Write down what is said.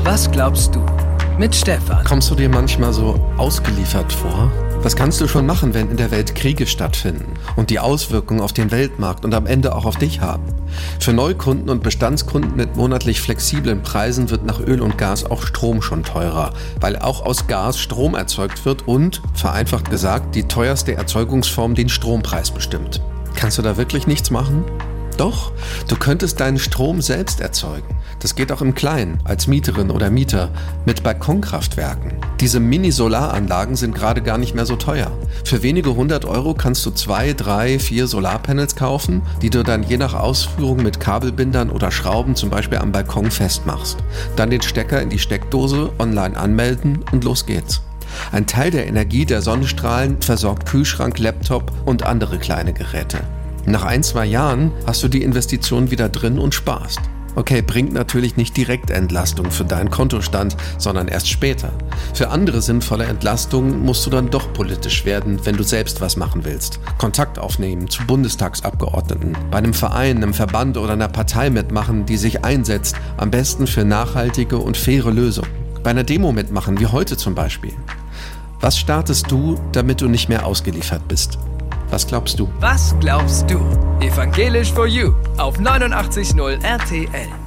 Was glaubst du? Mit Stefan. Kommst du dir manchmal so ausgeliefert vor? Was kannst du schon machen, wenn in der Welt Kriege stattfinden und die Auswirkungen auf den Weltmarkt und am Ende auch auf dich haben? Für Neukunden und Bestandskunden mit monatlich flexiblen Preisen wird nach Öl und Gas auch Strom schon teurer, weil auch aus Gas Strom erzeugt wird und, vereinfacht gesagt, die teuerste Erzeugungsform den Strompreis bestimmt. Kannst du da wirklich nichts machen? Doch, du könntest deinen Strom selbst erzeugen. Das geht auch im Kleinen, als Mieterin oder Mieter, mit Balkonkraftwerken. Diese Mini-Solaranlagen sind gerade gar nicht mehr so teuer. Für wenige 100 € kannst du 2, 3, 4 Solarpanels kaufen, die du dann je nach Ausführung mit Kabelbindern oder Schrauben zum Beispiel am Balkon festmachst. Dann den Stecker in die Steckdose, online anmelden und los geht's. Ein Teil der Energie der Sonnenstrahlen versorgt Kühlschrank, Laptop und andere kleine Geräte. Nach 1, 2 Jahren hast du die Investition wieder drin und sparst. Okay, bringt natürlich nicht direkt Entlastung für deinen Kontostand, sondern erst später. Für andere sinnvolle Entlastungen musst du dann doch politisch werden, wenn du selbst was machen willst. Kontakt aufnehmen zu Bundestagsabgeordneten, bei einem Verein, einem Verband oder einer Partei mitmachen, die sich einsetzt, am besten für nachhaltige und faire Lösungen. Bei einer Demo mitmachen, wie heute zum Beispiel. Was startest du, damit du nicht mehr ausgeliefert bist? Was glaubst du? Was glaubst du? Evangelisch for You auf 89.0 RTL.